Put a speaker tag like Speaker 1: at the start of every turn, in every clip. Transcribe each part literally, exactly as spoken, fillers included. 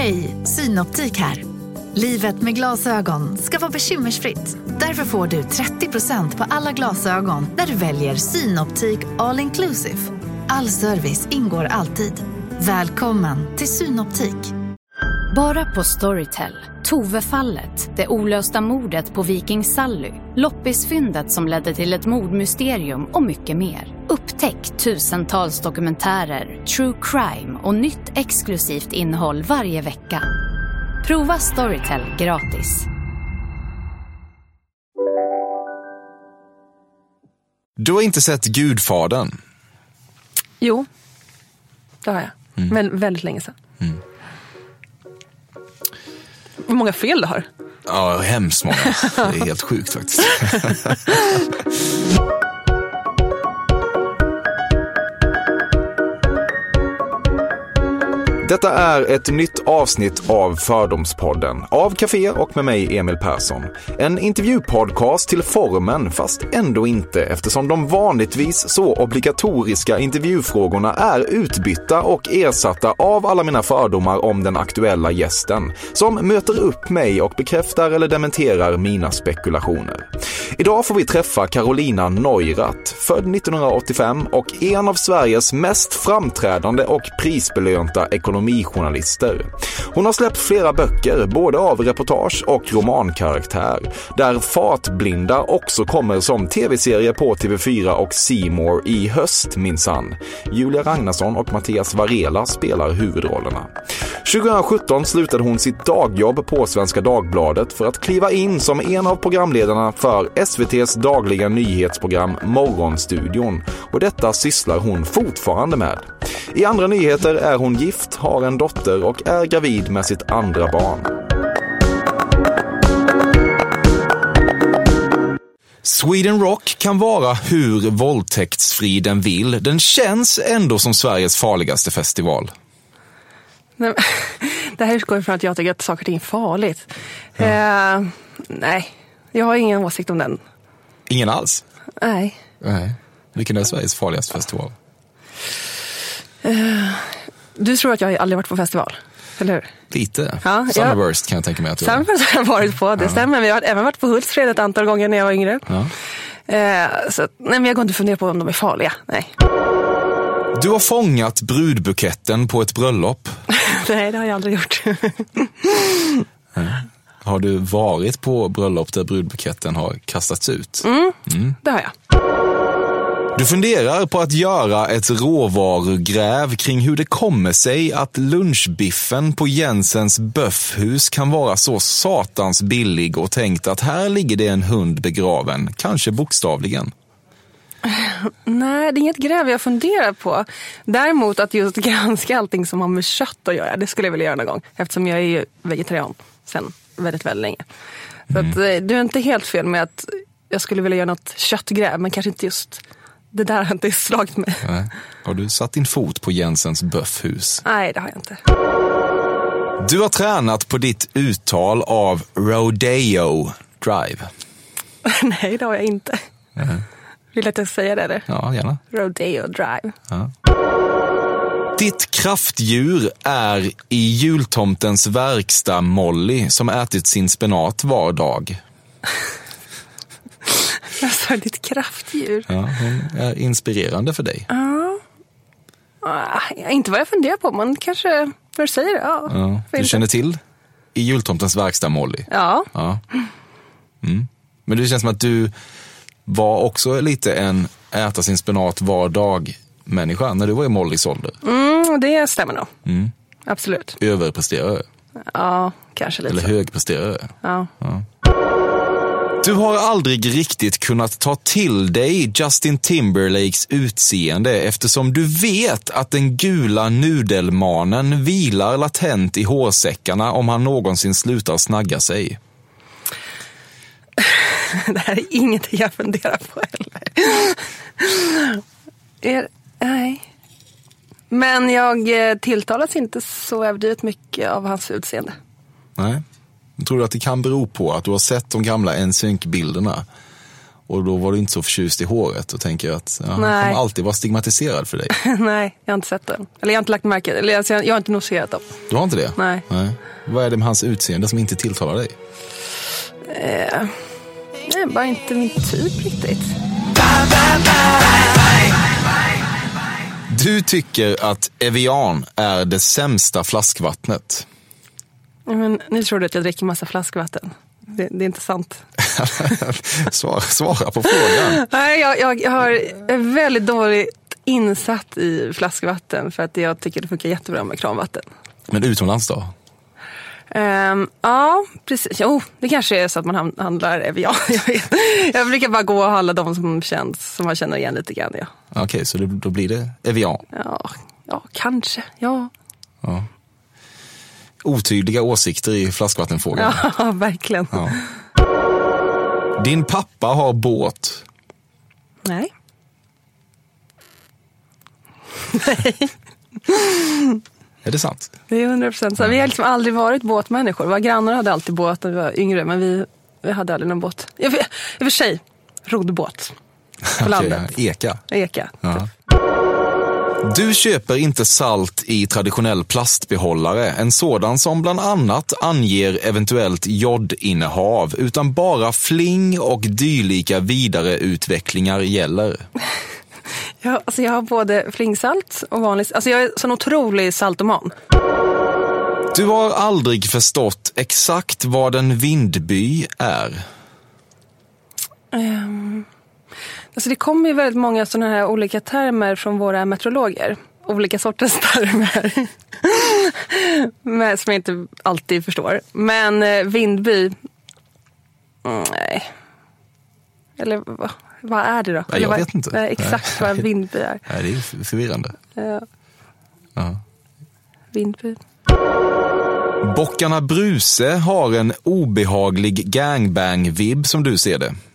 Speaker 1: Hej, Synoptik här. Livet med glasögon ska vara bekymmersfritt. Därför får du trettio procent på alla glasögon när du väljer Synoptik All Inclusive. All service ingår alltid. Välkommen till Synoptik.
Speaker 2: Bara på Storytel. Tove-fallet, det olösta mordet på Viking Sally, loppisfyndet som ledde till ett mordmysterium och mycket mer. Upptäck tusentals dokumentärer, true crime och nytt exklusivt innehåll varje vecka. Prova Storytel gratis.
Speaker 3: Du har inte sett Gudfadern?
Speaker 4: Jo, det har jag. Mm. Men väldigt länge sedan. Mm. Hur många fel du har?
Speaker 3: Ja, hemskt många. Det är helt sjukt faktiskt. Detta är ett nytt avsnitt av Fördomspodden av Café och med mig Emil Persson. En intervjupodcast till formen, fast ändå inte, eftersom de vanligtvis så obligatoriska intervjufrågorna är utbytta och ersatta av alla mina fördomar om den aktuella gästen, som möter upp mig och bekräftar eller dementerar mina spekulationer. Idag får vi träffa Carolina Neurath, född nittonhundraåttiofem och en av Sveriges mest framträdande och prisbelönta ekonomijournalister. Hon har släppt flera böcker, både av reportage och romankaraktär, där Fartblinda också kommer som tv-serie på T V fyra och C More i höst minsann. Julia Ragnarsson och Mattias Varela spelar huvudrollerna. tjugohundrasjutton slutade hon sitt dagjobb på Svenska Dagbladet för att kliva in som en av programledarna för S V T:s dagliga nyhetsprogram Morgonstudion, och detta sysslar hon fortfarande med. I andra nyheter är hon gift, har en dotter och är gravid med sitt andra barn. Sweden Rock kan vara hur våldtäktsfri den vill. Den känns ändå som Sveriges farligaste festival.
Speaker 4: Nej, det här utgår från att jag tycker att saker och ting är farligt. Ja. Eh, nej, jag har ingen åsikt om den.
Speaker 3: Ingen alls?
Speaker 4: Nej.
Speaker 3: Nej. Vilken är Sveriges farligaste festival?
Speaker 4: Uh, du tror att jag aldrig varit på festival, eller hur?
Speaker 3: Lite.
Speaker 4: Ja,
Speaker 3: Summerburst kan jag tänka mig att du har.
Speaker 4: Summerburst har jag varit på, det ja. stämmer. Vi har även varit på Hultsfred ett antal gånger när jag var yngre. Ja. Uh, så, nej, men jag går inte fundera på om de är farliga, nej.
Speaker 3: Du har fångat brudbuketten på ett bröllop.
Speaker 4: Nej, det har jag aldrig gjort.
Speaker 3: Har du varit på bröllop där brudbuketten har kastats ut?
Speaker 4: Mm, mm. Det har jag.
Speaker 3: Du funderar på att göra ett råvarugräv kring hur det kommer sig att lunchbiffen på Jensens Böffhus kan vara så satans billig, och tänkt att här ligger det en hund begraven, kanske bokstavligen.
Speaker 4: Nej, det är inget gräv jag funderar på. Däremot att just granska allting som har med kött att göra, det skulle jag vilja göra någon gång. Eftersom jag är ju vegetarian sen väldigt, väldigt länge. Så mm. att, du är inte helt fel med att jag skulle vilja göra något köttgräv, men kanske inte just... Det där har inte slagit mig.
Speaker 3: Nej. Har du satt din fot på Jensens Böffhus?
Speaker 4: Nej, det har jag inte.
Speaker 3: Du har tränat på ditt uttal av Rodeo Drive.
Speaker 4: Nej, det har jag inte. Mm. Vill att jag säger det, eller?
Speaker 3: Ja, gärna.
Speaker 4: Rodeo Drive. Ja.
Speaker 3: Ditt kraftdjur är i jultomtens verkstad Molly, som ätit sin spenat var dag.
Speaker 4: Jag sa ditt kraftdjur.
Speaker 3: Ja, hon är inspirerande för dig.
Speaker 4: Ja. Uh, inte vad jag funderar på, men kanske när du säger det. Ja.
Speaker 3: Ja. Du
Speaker 4: inte.
Speaker 3: Känner till i jultomtens verkstad Molly?
Speaker 4: Ja.
Speaker 3: Ja. Mm. Men det känns som att du var också lite en äta sin spenat var dag människa när du var i Mollys ålder.
Speaker 4: Mm, det stämmer nog. Mm. Absolut.
Speaker 3: Överpresterare?
Speaker 4: Ja, kanske lite.
Speaker 3: Eller högpresterare?
Speaker 4: Ja.
Speaker 3: Ja. Du har aldrig riktigt kunnat ta till dig Justin Timberlakes utseende, eftersom du vet att den gula nudelmanen vilar latent i hårsäckarna om han någonsin slutar snagga sig.
Speaker 4: Det här är inget jag funderar på heller. är, nej. Men jag tilltalas inte så överdrivet mycket av hans utseende.
Speaker 3: Nej. Jag tror att det kan bero på att du har sett de gamla N Sync-bilderna Och då var du inte så förtjust i håret och tänker att ja, han
Speaker 4: Nej.
Speaker 3: kommer alltid vara stigmatiserad för dig.
Speaker 4: Nej, jag har inte sett den. Eller jag har inte lagt märke. Eller alltså, jag har inte noterat dem.
Speaker 3: Du har inte det?
Speaker 4: Nej.
Speaker 3: Nej. Vad är det med hans utseende som inte tilltalar dig?
Speaker 4: Eh, nej, bara inte min typ riktigt.
Speaker 3: Du tycker att Evian är det sämsta flaskvattnet.
Speaker 4: Men nu tror du att jag dricker massa flaskvatten. Det, det är inte sant.
Speaker 3: svara, svara på frågan.
Speaker 4: Nej, jag, jag, jag har är väldigt dåligt insatt i flaskvatten för att jag tycker det funkar jättebra med kranvatten.
Speaker 3: Men utomlands då?
Speaker 4: Um, ja, precis. Jo, det kanske är så att man handlar Evian. Jag vet. Jag brukar bara gå och handla de som känns, som man känner igen lite grann. Ja.
Speaker 3: Okej, okay, så då, då blir det Evian?
Speaker 4: Ja, ja, kanske. Ja.
Speaker 3: Ja. Otydliga åsikter i flaskvattenfrågan.
Speaker 4: Ja, verkligen.
Speaker 3: Ja. Din pappa har båt.
Speaker 4: Nej. Nej.
Speaker 3: Är det sant?
Speaker 4: Det är hundra procent. Vi har liksom aldrig varit båtmänniskor. Våra grannar hade alltid båt när vi var yngre, men vi, vi hade aldrig någon båt. I och för sig, roddbåt på landet.
Speaker 3: Okay, eka.
Speaker 4: Eka.
Speaker 3: Ja. Du köper inte salt i traditionell plastbehållare, en sådan som bland annat anger eventuellt jodinnehav, utan bara fling och dylika vidareutvecklingar gäller.
Speaker 4: Ja, alltså jag har både flingsalt och vanligt. Alltså jag är sån otrolig saltoman.
Speaker 3: Du har aldrig förstått exakt vad en vindby är.
Speaker 4: Um, alltså det kommer ju väldigt många sådana här olika termer från våra meteorologer. Olika sorters termer. Men, som jag inte alltid förstår. Men eh, vindby... Nej. Eller vad? Vad är det då?
Speaker 3: Nej, jag
Speaker 4: vad,
Speaker 3: vet inte.
Speaker 4: Nej, exakt vad en vindby är.
Speaker 3: Nej, det är förvirrande.
Speaker 4: Ja.
Speaker 3: Ja.
Speaker 4: Vindby.
Speaker 3: Bockarna Bruse har en obehaglig gangbang-vibb som du ser det.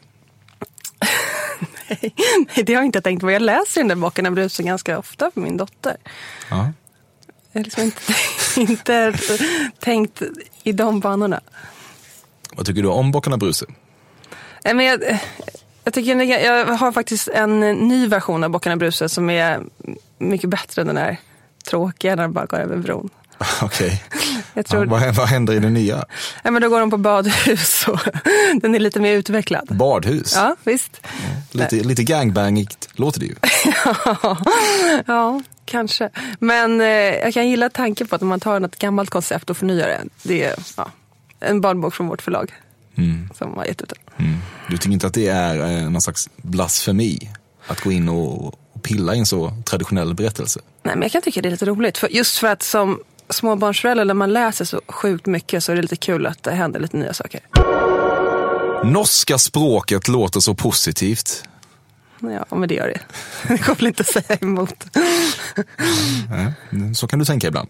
Speaker 4: Nej, nej, det har jag inte tänkt på. Jag läser den där Bockarna Bruse ganska ofta för min dotter.
Speaker 3: Ja.
Speaker 4: Jag har liksom inte, inte tänkt i de banorna.
Speaker 3: Vad tycker du om Bockarna Bruse?
Speaker 4: Nej, men jag... Jag, tycker, jag har faktiskt en ny version av Bockarna Bruse som är mycket bättre än den här tråkiga när de bara går över bron.
Speaker 3: Okej.
Speaker 4: Jag tror...
Speaker 3: Ja, vad, vad händer i den nya?
Speaker 4: Ja, men då går de på badhus och den är lite mer utvecklad.
Speaker 3: Badhus?
Speaker 4: Ja, visst.
Speaker 3: Ja, lite, lite gangbangigt låter det ju.
Speaker 4: ja, ja, kanske. Men eh, jag kan gilla tanken på att om man tar något gammalt koncept och förnyar det. Det är ja, en barnbok från vårt förlag. Mm. Som har gett ut den.
Speaker 3: Mm. Du tycker inte att det är eh, någon slags blasfemi att gå in och, och pilla i en så traditionell berättelse?
Speaker 4: Nej, men jag kan tycka det är lite roligt. För just för att som småbarnsförälder när man läser så sjukt mycket så är det lite kul att det händer lite nya saker.
Speaker 3: Norska språket låter så positivt.
Speaker 4: Ja, men det gör det. Det går väl inte att säga emot.
Speaker 3: Ja, så kan du tänka ibland.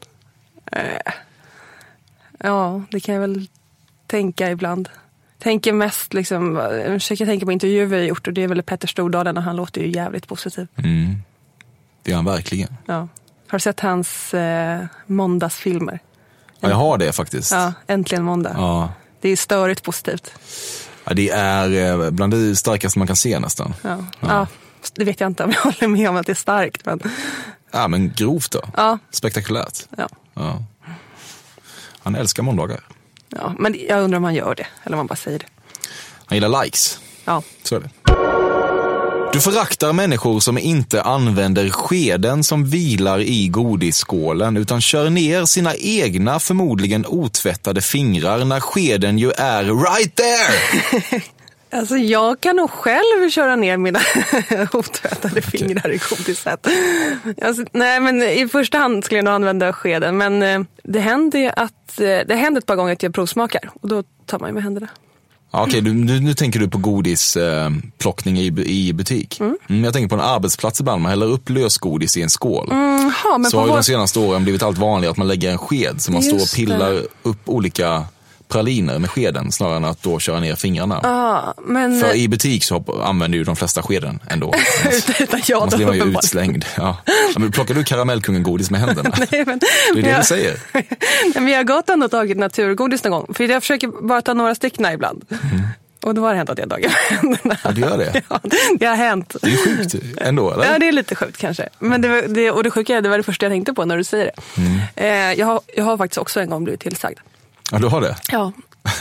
Speaker 4: Ja, det kan jag väl tänka ibland. Tänker mest liksom, jag försöker tänka på intervjuer vi har gjort och det är väl Petter Stordalen och han låter ju jävligt positiv.
Speaker 3: Mm. Det är han verkligen.
Speaker 4: Ja. Har du sett hans eh, måndagsfilmer?
Speaker 3: Ja, jag har det faktiskt.
Speaker 4: Ja, äntligen måndag.
Speaker 3: Ja.
Speaker 4: Det är störigt positivt.
Speaker 3: Ja, det är bland det starkaste man kan se nästan.
Speaker 4: Ja. Ja. Ja, det vet jag inte om jag håller med om att det är starkt. Men...
Speaker 3: Ja, men grovt då.
Speaker 4: Ja.
Speaker 3: Spektakulärt.
Speaker 4: Ja.
Speaker 3: Ja. Han älskar måndagar.
Speaker 4: Ja, men jag undrar om han gör det, eller om han bara säger det.
Speaker 3: Han gillar likes.
Speaker 4: Ja.
Speaker 3: Så är det. Du föraktar människor som inte använder skeden som vilar i godisskålen utan kör ner sina egna förmodligen otvättade fingrar när skeden ju är right there.
Speaker 4: Alltså jag kan nog själv köra ner mina otvättade okay. fingrar i godiset. Alltså, nej, men i första hand skulle jag nog använda skeden. Men eh, det händer ju att eh, det händer ett par gånger att jag provsmakar. Och då tar man ju med händerna.
Speaker 3: Ja, okej, okay, nu, nu tänker du på godisplockning eh, i, i butik. Mm. Mm, jag tänker på en arbetsplats ibland. Man häller upp lösgodis i en skål.
Speaker 4: Mm, ha, men
Speaker 3: så har ju vår... de senaste åren blivit allt vanligare att man lägger en sked. Så man Just står och pillar det. upp olika... praliner med skeden snarare än att då köra ner fingrarna.
Speaker 4: Ah, men...
Speaker 3: För i butik så använder ju de flesta skeden ändå.
Speaker 4: Utan jag
Speaker 3: då. Man blir ju utslängd. Ja. Men plockar du karamellkungen-godis med händerna? Nej, men, det är det jag... du säger.
Speaker 4: Nej, men jag har gått ändå tagit naturgodis någon gång. För jag försöker bara ta några stycken ibland. Mm. Och då har det hänt att jag tagit med händerna.
Speaker 3: Ja, det gör det.
Speaker 4: Ja, det har hänt.
Speaker 3: Det är sjukt ändå, eller?
Speaker 4: Ja, det är lite sjukt kanske. Men det, var, det, och det sjuka är, det var det första jag tänkte på när du säger det. Mm. Eh, jag, har, jag har faktiskt också en gång blivit tillsagd.
Speaker 3: Ja, du har det?
Speaker 4: Ja.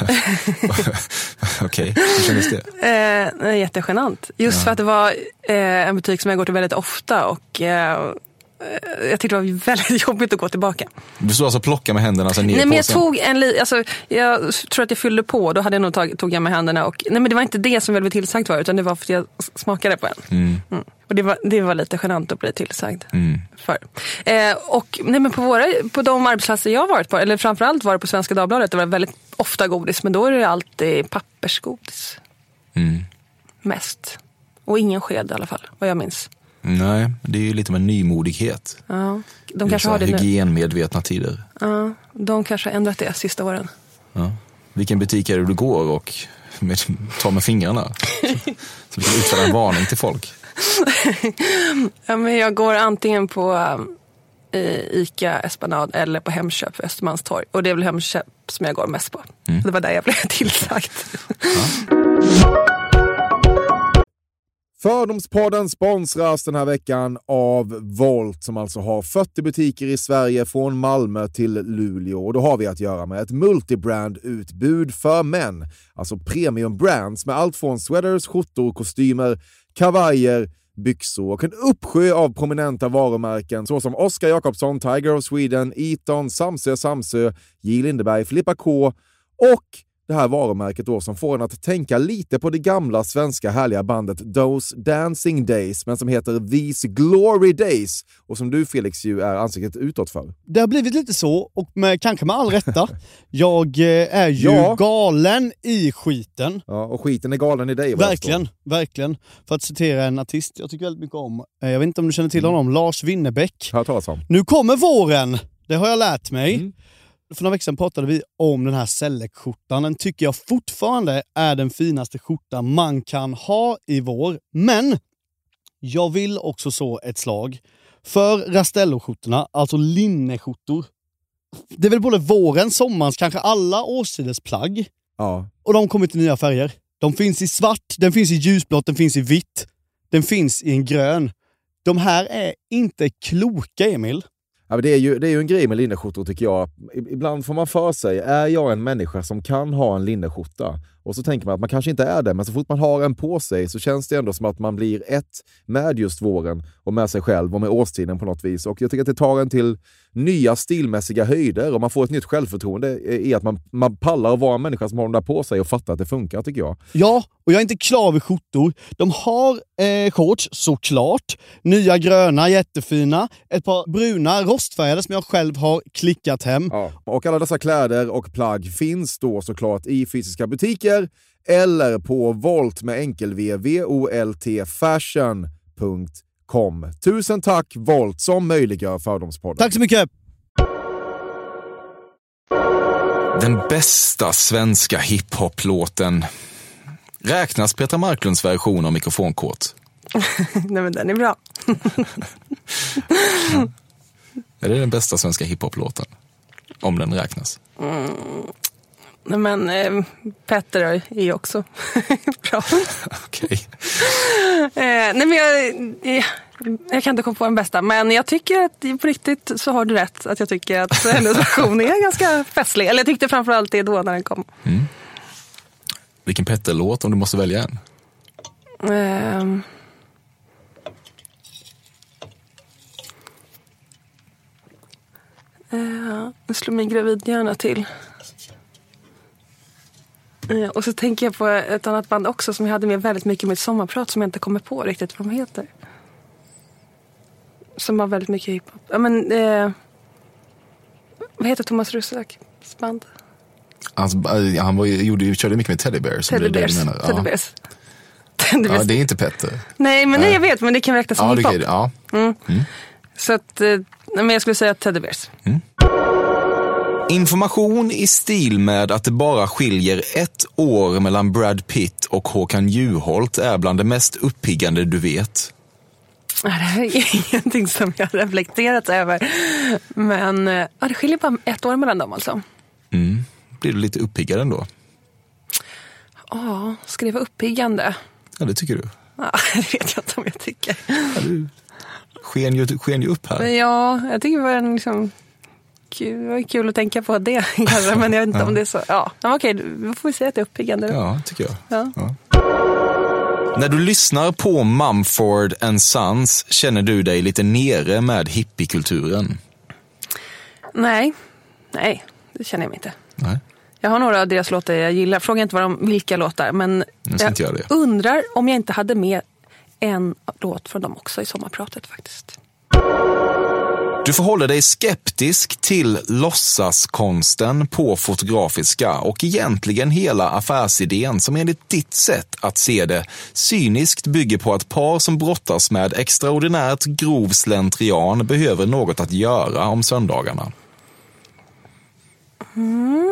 Speaker 3: Okej, hur kändes det?
Speaker 4: Eh, jättegenant. Just ja. för att det var eh, en butik som jag går till väldigt ofta och eh, jag tyckte det var väldigt jobbigt att gå tillbaka.
Speaker 3: Du stod alltså plocka med händerna sen ner.
Speaker 4: Nej, men jag tog en li- alltså, jag tror att jag fyllde på, då hade jag nog tag- tog jag med händerna och nej, men det var inte det som jag blev tillsagd var, utan det var för att jag smakade på en. Mm. Mm. Och det var, det var lite genant att bli tillsagd mm. för. Eh, och nej, men på, våra, på de arbetsplatser jag har varit på, eller framförallt var det på Svenska Dagbladet, det var väldigt ofta godis, men då är det alltid pappersgodis. Mm. Mest. Och ingen sked i alla fall, vad jag minns.
Speaker 3: Nej, det är ju lite med nymodighet.
Speaker 4: Ja, de kanske har det nu.
Speaker 3: Hygienmedvetna tider.
Speaker 4: Ja, de kanske har ändrat det sista åren.
Speaker 3: Ja. Vilken butik är det du går och med, tar med fingrarna? Så vi kan utföra en varning till folk.
Speaker 4: Ja, men jag går antingen på um, Ica Esplanad eller på Hemköp för Östermalmstorg. Och det är väl Hemköp som jag går mest på. Mm. Det var där jag blev tillsagt. Ja.
Speaker 5: Fördomspodden sponsras den här veckan av Volt som alltså har fyrtio butiker i Sverige från Malmö till Luleå. Och då har vi att göra med ett multibrand-utbud för män. Alltså premium brands med allt från sweaters, skjortor, kostymer, kavajer, byxor och en uppsjö av prominenta varumärken såsom Oscar Jakobsson, Tiger of Sweden, Eton, Samsö, Samsö, J. Lindeberg, Filippa K och det här varumärket då som får en att tänka lite på det gamla svenska härliga bandet Those Dancing Days, men som heter These Glory Days och som du Felix ju är ansiktet utåt för.
Speaker 6: Det har blivit lite så och med, kanske med all rätta. Jag är ju ja. galen i skiten.
Speaker 5: Ja, och skiten är galen i dig.
Speaker 6: Verkligen, verkligen. För att citera en artist jag tycker väldigt mycket om. Jag vet inte om du känner till mm. honom, Lars Winnerbäck.
Speaker 5: Hör talas om.
Speaker 6: Nu kommer våren, det har jag lärt mig. Mm. För några veckor sedan pratade vi om den här Selleck-skjortan. Den tycker jag fortfarande är den finaste skjortan man kan ha i vår. Men jag vill också så ett slag för Rastello-skjortorna, alltså linneskjortor. Det är väl både våren, sommarens, kanske alla årstiders plagg.
Speaker 5: Ja. Och
Speaker 6: de kommer till nya färger. De finns i svart, den finns i ljusblått, den finns i vitt. Den finns i en grön. De här är inte kloka, Emil.
Speaker 5: Ja, men det, är ju, det är ju en grej med linneskjortor tycker jag. Ibland får man för sig, är jag en människa som kan ha en linneskjorta? Och så tänker man att man kanske inte är det, men så fort man har en på sig så känns det ändå som att man blir ett med just våren och med sig själv och med årstiden på något vis. Och jag tycker att det tar en till nya stilmässiga höjder och man får ett nytt självförtroende i att man, man pallar att vara en människa som har dem där på sig och fattar att det funkar, tycker jag.
Speaker 6: Ja, och jag är inte klar vid skjortor. De har eh, shorts, såklart. Nya gröna, jättefina. Ett par bruna rostfärgade som jag själv har klickat hem.
Speaker 5: Ja, och alla dessa kläder och plagg finns då såklart i fysiska butiker eller på Volt med enkel-v, V-O-L-T, fashion punkt com. Tusen tack Volt som möjliggör Fördomspodden.
Speaker 6: Tack så mycket!
Speaker 3: Den bästa svenska hiphop-låten. Räknas Petra Marklunds version av Mikrofonkort?
Speaker 4: Nej, men den är bra.
Speaker 3: Ja. Är det den bästa svenska hiphop-låten? Om den räknas.
Speaker 4: Mm. Nej, men eh, Petter är ju också bra.
Speaker 3: Okej.
Speaker 4: eh, nej, men jag, jag, jag kan inte komma på den bästa. Men jag tycker att på riktigt så har du rätt. Att jag tycker att hennes version är ganska festlig. Eller jag tyckte framförallt det då när den kom. Mm.
Speaker 3: Vilken Petter-låt om du måste välja en?
Speaker 4: Eh, eh, nu slår min gravidhjärna till. Och så tänker jag på ett annat band också som jag hade med väldigt mycket i mitt sommarprat som jag inte kommer på riktigt vad de heter. Som har väldigt mycket hiphop. Ja, men eh, vad heter Thomas Rusaks band?
Speaker 3: Alltså, han var, gjorde, körde mycket med Teddy Bears.
Speaker 4: Teddy Bears.
Speaker 3: Det
Speaker 4: Teddy
Speaker 3: ja.
Speaker 4: Bears.
Speaker 3: Ja, det är inte Petter.
Speaker 4: Nej, men nej, jag vet, men det kan räknas som
Speaker 3: ja,
Speaker 4: hiphop.
Speaker 3: Det, ja.
Speaker 4: Mm. Mm. Så att, eh, men jag skulle säga Teddy Bears. Mm.
Speaker 3: Information i stil med att det bara skiljer ett år mellan Brad Pitt och Håkan Juholt är bland det mest uppiggande du vet.
Speaker 4: Det här är ingenting som jag har reflekterat över. Men ja, det skiljer bara ett år mellan dem alltså.
Speaker 3: Mm. Blir du lite uppiggad ändå?
Speaker 4: Ja, skriva uppiggande.
Speaker 3: Ja, det tycker du.
Speaker 4: Ja, det vet jag inte om jag tycker.
Speaker 3: Ja, du sken ju, sken ju upp här.
Speaker 4: Men ja, jag tycker det var en liksom... Kul, det var kul att tänka på det kanske, men jag vet inte ja. om det är så. Ja, men okej, då får vi säga att det är uppiggande.
Speaker 3: Ja, tycker jag.
Speaker 4: Ja.
Speaker 3: Ja. När du lyssnar på Mumford and Sons känner du dig lite nere med hippiekulturen?
Speaker 4: Nej, nej, det känner jag mig inte.
Speaker 3: Nej.
Speaker 4: Jag har några av deras låtar jag gillar. Fråga inte vad de, vilka låtar, men
Speaker 3: jag,
Speaker 4: jag
Speaker 3: inte göra det.
Speaker 4: undrar om jag inte hade med en låt från dem också i sommarpratet faktiskt.
Speaker 3: Du förhåller dig skeptisk till låtsaskonsten på Fotografiska och egentligen hela affärsidén som enligt ditt sätt att se det cyniskt bygger på att par som brottas med extraordinärt grov slentrian behöver något att göra om söndagarna.
Speaker 4: Mm.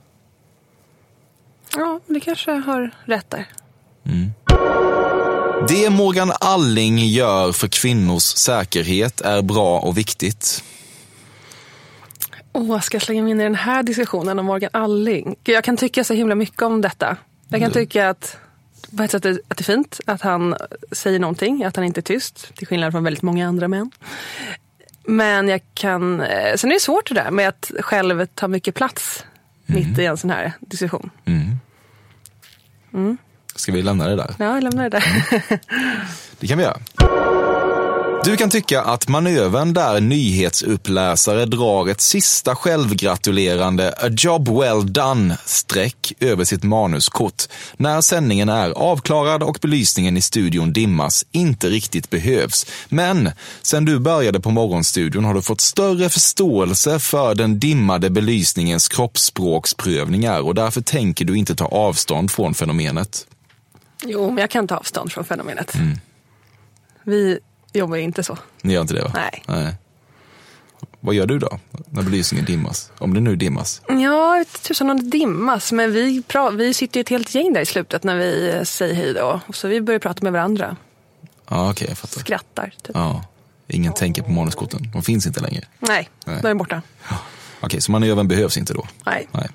Speaker 4: Ja, det kanske har rätt där.
Speaker 3: Mm. Det Morgan Alling gör för kvinnors säkerhet är bra och viktigt.
Speaker 4: Åh, oh, ska jag slänga mig in i den här diskussionen om Morgan Alling? Jag kan tycka så himla mycket om detta. Jag kan tycka att, på ett sätt att det är fint att han säger någonting, att han inte är tyst, till skillnad från väldigt många andra män. Men jag kan... Sen är det svårt det där med att själv ta mycket plats mm. mitt i en sån här diskussion.
Speaker 3: Mm.
Speaker 4: Mm.
Speaker 3: Ska vi lämna det där?
Speaker 4: Ja, jag lämnar det där.
Speaker 3: Mm. Det kan vi göra. Du kan tycka att manövern där nyhetsuppläsare drar ett sista självgratulerande a job well done-streck över sitt manuskort när sändningen är avklarad och belysningen i studion dimmas inte riktigt behövs. Men sen du började på morgonstudion har du fått större förståelse för den dimmade belysningens kroppsspråksprövningar och därför tänker du inte ta avstånd från fenomenet.
Speaker 4: Jo, men jag kan ta avstånd från fenomenet.
Speaker 3: Mm.
Speaker 4: Vi jobbar ju inte så.
Speaker 3: Ni gör inte det, va?
Speaker 4: Nej.
Speaker 3: Nej. Vad gör du då när belysningen dimmas? Om det nu dimmas?
Speaker 4: Ja, jag vet tusan om det dimmas. Men vi, pra- vi sitter ju ett helt gäng där i slutet när vi säger hej då. Så vi börjar prata med varandra.
Speaker 3: Ja, okej, okay, jag fattar.
Speaker 4: Skrattar, typ.
Speaker 3: Ja, ingen tänker på manuskorten. De finns inte längre.
Speaker 4: Nej, Nej. de är borta.
Speaker 3: Ja. Okej, okay, så manövern behövs inte då?
Speaker 4: Nej.
Speaker 3: Nej.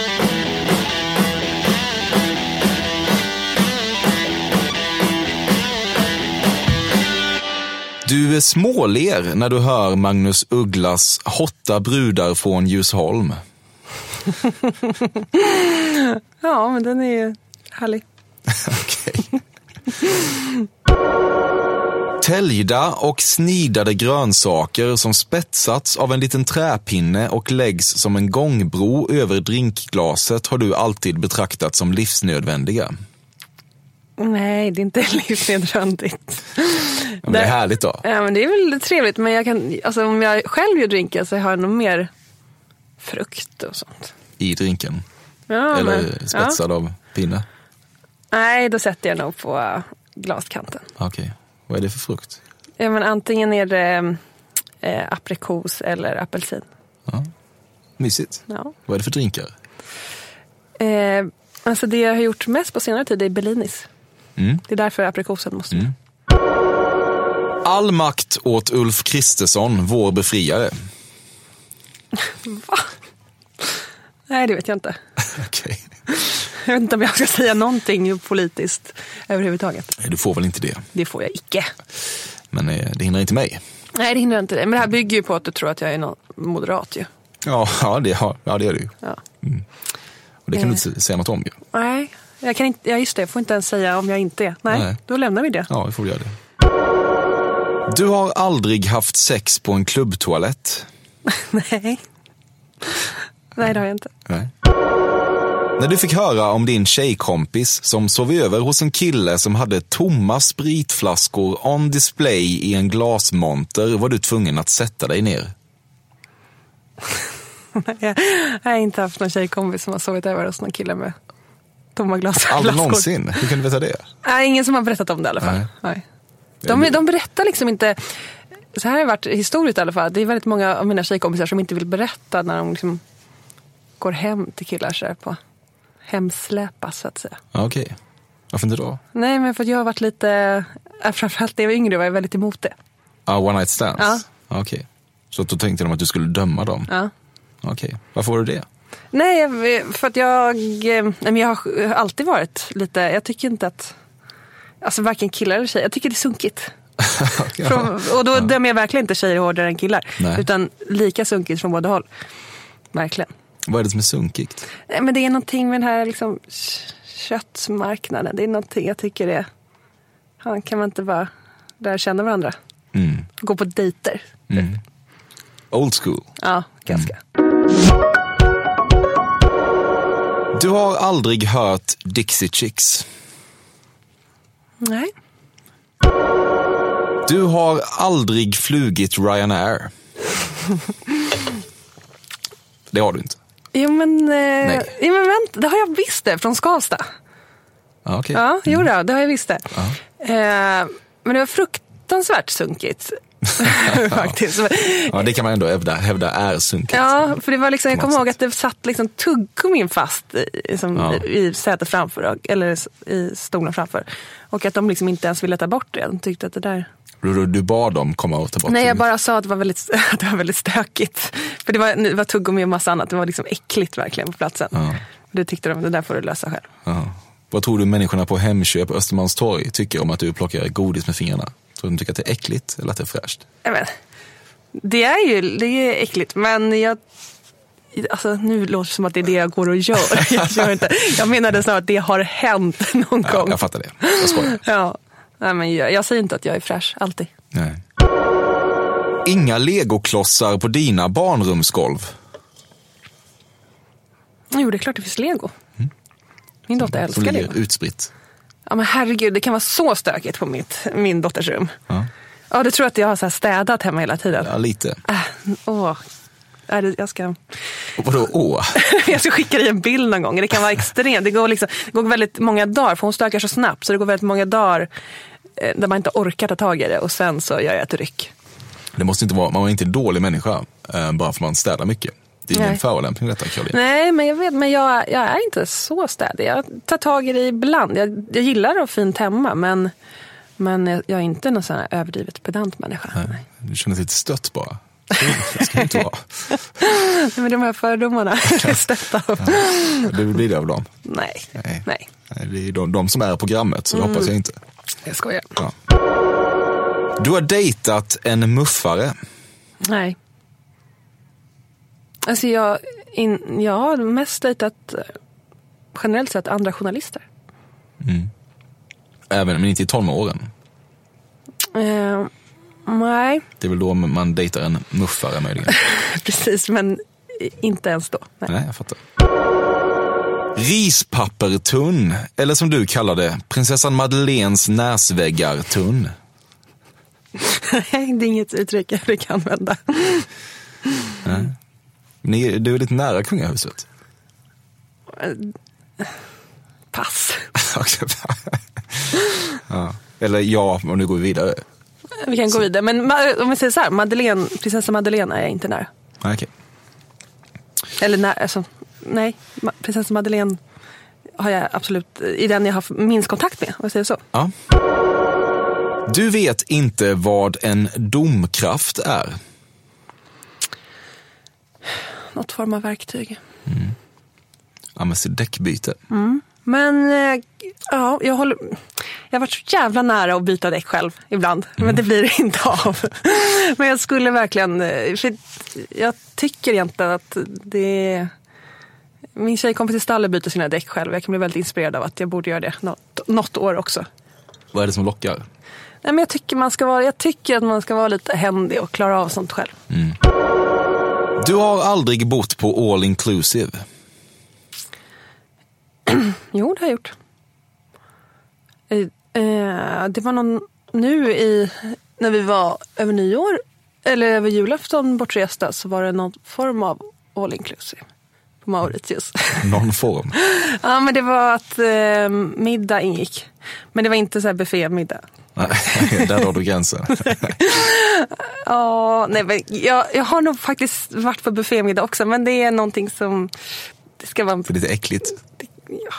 Speaker 3: Du småler när du hör Magnus Ugglas Hotta brudar från Djursholm.
Speaker 4: Ja, men den är ju härlig.
Speaker 3: Okej. Täljda och snidade grönsaker som spetsats av en liten träpinne och läggs som en gångbro över drinkglaset har du alltid betraktat som livsnödvändiga.
Speaker 4: Nej, det är inte livsnödvändigt.
Speaker 3: Ja, men det är härligt då.
Speaker 4: Ja, men det är väl trevligt. Men jag kan, alltså, om jag själv gör drinken så har jag nog mer frukt och sånt.
Speaker 3: I drinken?
Speaker 4: Ja,
Speaker 3: eller
Speaker 4: men,
Speaker 3: spetsad
Speaker 4: ja.
Speaker 3: av pinne?
Speaker 4: Nej, då sätter jag nog på glaskanten.
Speaker 3: Okej. Okay. Vad är det för frukt?
Speaker 4: Ja, men antingen är det eh, aprikos eller apelsin.
Speaker 3: Ja. Mysigt.
Speaker 4: Ja.
Speaker 3: Vad är det för drinkar?
Speaker 4: Eh, alltså det jag har gjort mest på senare tid är Bellinis.
Speaker 3: Mm.
Speaker 4: Det är därför aprikosen måste med.
Speaker 3: Mm. All makt åt Ulf Kristersson, vår befriare.
Speaker 4: Va? Nej, det vet jag inte.
Speaker 3: Okej.
Speaker 4: Jag vet inte om jag ska säga någonting politiskt överhuvudtaget.
Speaker 3: Du får väl inte det?
Speaker 4: Det får jag icke.
Speaker 3: Men eh, det hindrar inte mig.
Speaker 4: Nej, det hindrar inte det. Men det här bygger ju på att du tror att jag är någon moderat ju.
Speaker 3: Ja, ja, det, ja, ja det är det ju.
Speaker 4: Ja.
Speaker 3: Mm. Och det kan eh. du inte säga något om ju.
Speaker 4: Nej, jag kan inte, ja just det, jag får inte ens säga om jag inte är. Nej, Nej. Då lämnar vi det.
Speaker 3: Ja, vi får göra det. Du har aldrig haft sex på en klubbtoalett?
Speaker 4: Nej. Nej, det har jag inte.
Speaker 3: Nej. När du fick höra om din tjejkompis som sov över hos en kille som hade tomma spritflaskor on display i en glasmonter var du tvungen att sätta dig ner.
Speaker 4: Nej, jag har inte haft någon tjejkompis som har sovit över hos någon kille med tomma glasflaskor.
Speaker 3: Aldrig någonsin? Hur kan du veta det?
Speaker 4: Nej, ingen som har berättat om det i alla fall. Nej. Nej. De, de berättar liksom inte... Så här har det varit historiskt i alla fall. Det är väldigt många av mina tjejkompisar som inte vill berätta när de liksom går hem till killar så här på hemsläpas så att säga.
Speaker 3: Okej. Okay. Varför inte då?
Speaker 4: Nej, men för att jag har varit lite... Framförallt när jag var yngre var jag väldigt emot det.
Speaker 3: Ja, ah, one night stands?
Speaker 4: Ja.
Speaker 3: Okej. Okay. Så då tänkte de att du skulle döma dem?
Speaker 4: Ja.
Speaker 3: Okej. Okay. Varför var du det?
Speaker 4: Nej, för att jag, nej, men jag har alltid varit lite, jag tycker inte att, alltså varken killar eller tjejer, jag tycker det är sunkigt.
Speaker 3: Ja.
Speaker 4: Från, och då dömer jag verkligen inte tjejer hårdare än killar.
Speaker 3: Nej.
Speaker 4: Utan lika sunkigt från båda håll. Verkligen.
Speaker 3: Vad är det som är sunkigt?
Speaker 4: Nej, men det är någonting med den här liksom, köttmarknaden. Det är någonting jag tycker är, ja, kan man inte bara lära känna varandra.
Speaker 3: Mm.
Speaker 4: Gå på dejter.
Speaker 3: Mm. Old school.
Speaker 4: Ja, ganska.
Speaker 3: Mm. Du har aldrig hört Dixie Chicks.
Speaker 4: Nej.
Speaker 3: Du har aldrig flugit Ryanair. Det har du inte.
Speaker 4: Jo men, eh, jo, men vänta, det har jag visst det från Skavsta.
Speaker 3: Ah, okay.
Speaker 4: Ja, jo då, det har jag visst det.
Speaker 3: Ah.
Speaker 4: Eh, men det var fruktansvärt sunkigt. Faktiskt.
Speaker 3: Ja, det kan man ändå hävda, hävda är sunkigt.
Speaker 4: Ja, för det var liksom, jag kommer ihåg att det satt liksom tuggummin fast i, som, ja. i sätet framför, eller i stolen framför. Och att de liksom inte ens ville ta bort det. De tyckte att det där...
Speaker 3: Du, du bad dem komma och ta bort
Speaker 4: Nej,
Speaker 3: det?
Speaker 4: jag bara sa att det var väldigt, att det var väldigt stökigt. För det var, det var tuggummi och massa annat. Det var liksom äckligt verkligen på platsen. Ja. Det tyckte de, det där får du lösa själv.
Speaker 3: Ja. Vad tror du människorna på Hemköp på Östermalmstorg tycker om att du plockar godis med fingrarna? Tror du de tycker att det är äckligt eller att det är fräscht?
Speaker 4: Jag vet, det är ju det är äckligt, men jag... Alltså, nu låter det som att det är det jag går och gör. Jag, gör inte. Jag menade snarare att det har hänt någon
Speaker 3: ja,
Speaker 4: gång.
Speaker 3: Jag fattar det. Jag skojar.
Speaker 4: Ja. Nej, men jag, jag säger inte att jag är fräsch, alltid.
Speaker 3: Nej. Inga legoklossar på dina barnrumsgolv?
Speaker 4: Jo, det är klart det finns lego. Mm. Min dotter älskar
Speaker 3: som
Speaker 4: lego.
Speaker 3: Utspritt.
Speaker 4: Ja, men herregud, det kan vara så stökigt på mitt, min dotters rum.
Speaker 3: Ja.
Speaker 4: Ja, det tror jag att jag har så här städat hemma hela tiden.
Speaker 3: Ja, lite.
Speaker 4: Äh, åh. Jag ska...
Speaker 3: Och vadå åh?
Speaker 4: Jag ska skicka dig en bild någon gång. Det kan vara extremt. Det går, liksom, det går väldigt många dagar, för hon stökar så snabbt. Så det går väldigt många dagar där man inte orkar ta tag i det. Och sen så gör jag ett ryck.
Speaker 3: Det måste inte vara, man är inte en dålig människa eh, bara för man städar mycket. Det är ingen
Speaker 4: Nej.
Speaker 3: förolämpning detta, Caroline.
Speaker 4: Nej, men jag vet, men jag, jag är inte så städig. Jag tar tag i det ibland. Jag, jag gillar att ha fint hemma, men, men jag, jag är inte någon sån här överdrivet pedant människa.
Speaker 3: Nej. Du känner dig lite stött bara. Det ska inte vara.
Speaker 4: Nej, men de här fördomarna är stötta av.
Speaker 3: Ja, det blir det av dem.
Speaker 4: Nej, nej. nej.
Speaker 3: Nej, det är de, de som är programmet, så det mm. hoppas jag inte.
Speaker 4: Jag skojar.
Speaker 3: Ja. Du har dejtat en muffare.
Speaker 4: Nej. Alltså jag, in, jag har mest dejtat generellt sett andra journalister.
Speaker 3: Mm. Även, men inte i tonåren?
Speaker 4: Uh, nej.
Speaker 3: Det är väl då man dejtar en muffare möjligen?
Speaker 4: Precis, men inte ens då. Nej,
Speaker 3: nej jag fattar. Rispappertunn, eller som du kallar det, prinsessan Madeleines näsväggartunn.
Speaker 4: Nej, det är inget uttryck jag brukar använda.
Speaker 3: Nej. Ni, du är lite nära kungahuset.
Speaker 4: Pass.
Speaker 3: Ja. Eller ja, om nu går vi vidare.
Speaker 4: Vi kan så. gå vidare. Men om vi säger så här, Madeleine, prinsessa Madeleine är jag inte nära.
Speaker 3: Okej. Okay.
Speaker 4: Eller när, alltså, nej, prinsessa Madeleine har jag absolut, i den jag har minst kontakt med, om jag säger så.
Speaker 3: Ja. Du vet inte vad en domkraft är?
Speaker 4: Något form av verktyg.
Speaker 3: Mm. Ja, men så däckbyte.
Speaker 4: Mm. Men ja, jag håller... Jag har varit så jävla nära att byta däck själv ibland. Mm. Men det blir det inte av. Men jag skulle verkligen... För jag tycker egentligen att det... Min tjejkompis i stallet byter sina däck själv. Jag kan bli väldigt inspirerad av att jag borde göra det något, något år också.
Speaker 3: Vad är det som lockar?
Speaker 4: Nej, men jag, tycker man ska vara, jag tycker att man ska vara lite händig och klara av sånt själv. Mm.
Speaker 3: Du har aldrig bott på all inclusive?
Speaker 4: Jo, det har jag gjort. Det var någon nu i när vi var över nyår eller över julafton bortresta, så var det någon form av all inclusive på Mauritius.
Speaker 3: Någon form?
Speaker 4: Ja, men det var att eh, middag ingick. Men det var inte så här buffémiddag.
Speaker 3: Nej, där har du gränsen.
Speaker 4: Ja, nej, men jag, jag har nog faktiskt varit på buffémiddag också, men det är någonting som det ska vara...
Speaker 3: Det är lite äckligt.
Speaker 4: Det, ja.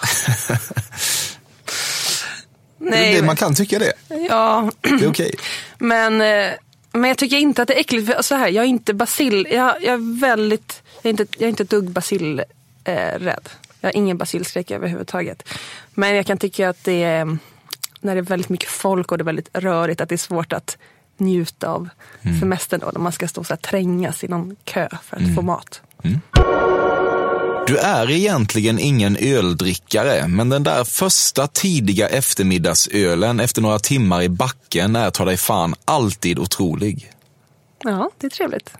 Speaker 4: Nej,
Speaker 3: det, man kan tycka det.
Speaker 4: Ja.
Speaker 3: Det är okej. Okay.
Speaker 4: Men, men jag tycker inte att det är äckligt. För så här, jag är inte basil. Jag, jag är väldigt... Jag är inte, jag är inte ett dugg basil eh, rädd. Jag har ingen basilskräck överhuvudtaget. Men jag kan tycka att det är, när det är väldigt mycket folk och det är väldigt rörigt, att det är svårt att njuta av mm. semestern då, när man ska stå så här trängas i någon kö för att mm. få mat.
Speaker 3: Mm. Du är egentligen ingen öldrickare, men den där första tidiga eftermiddagsölen efter några timmar i backen är, ta dig fan, alltid otrolig.
Speaker 4: Ja, det är trevligt.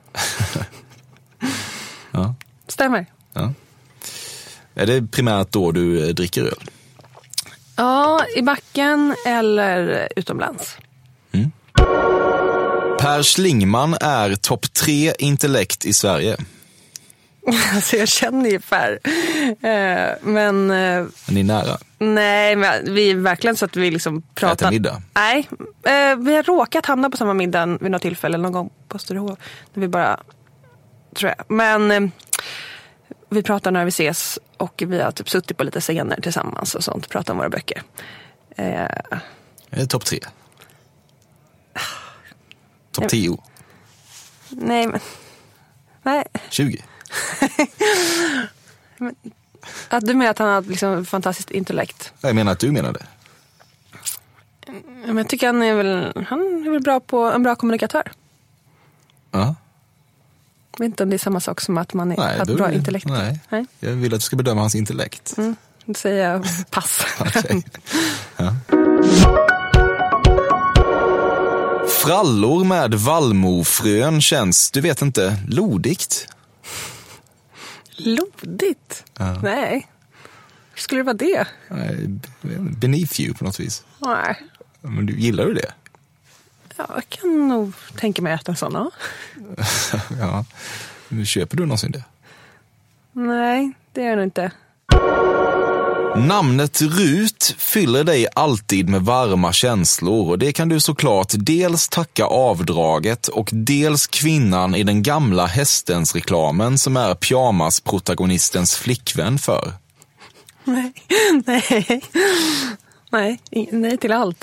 Speaker 3: Ja.
Speaker 4: Stämmer.
Speaker 3: Ja. Är det primärt då du dricker öl?
Speaker 4: Ja, i backen eller utomlands.
Speaker 3: Mm. Per Schlingmann är topp tre intellekt i Sverige.
Speaker 4: Alltså jag känner ju Per. Eh, men... Eh,
Speaker 3: Ni är nära?
Speaker 4: Nej, men vi är verkligen så att vi liksom pratar...
Speaker 3: Äter middag?
Speaker 4: Nej, eh, vi har råkat hamna på samma middag vid något tillfälle någon gång på Österhov. När vi bara... Tror jag. Men eh, vi pratar när vi ses och vi har typ suttit på lite scener tillsammans och sånt. Pratar om våra böcker. Eh,
Speaker 3: är det topp tre? Topp tio?
Speaker 4: Nej, men... Nej.
Speaker 3: tjugo?
Speaker 4: Men, att du menar att han har liksom fantastiskt intellekt?
Speaker 3: Jag menar att du menar det.
Speaker 4: Men jag tycker han är väl, han är väl bra på, en bra kommunikatör.
Speaker 3: Ja.
Speaker 4: Jag vet inte om det är samma sak som att man är,
Speaker 3: nej,
Speaker 4: har ett bra intellekt.
Speaker 3: Nej. nej, jag vill att du ska bedöma hans intellekt.
Speaker 4: Mm. Då säger jag pass.
Speaker 3: Okej. Ja. Frallor med vallmofrön känns, du vet inte, lodigt.
Speaker 4: Lodigt?
Speaker 3: Ja.
Speaker 4: Nej. Hur skulle det vara det?
Speaker 3: Nej, beneath you på något vis.
Speaker 4: Nej.
Speaker 3: Men du, gillar du det?
Speaker 4: Ja, jag kan nog tänka mig att äta en sån, ja.
Speaker 3: Ja. Men köper du någonsin det?
Speaker 4: Nej, det är jag nog inte.
Speaker 3: Namnet Rut fyller dig alltid med varma känslor och det kan du såklart dels tacka avdraget och dels kvinnan i den gamla hästens reklamen som är pyjamas-protagonistens flickvän för.
Speaker 4: Nej, nej, nej, nej till allt.